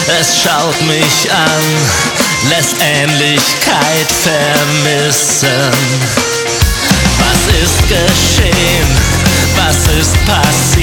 Es schaut mich an, lässt Ähnlichkeit vermissen. Was ist geschehen? Was ist passiert?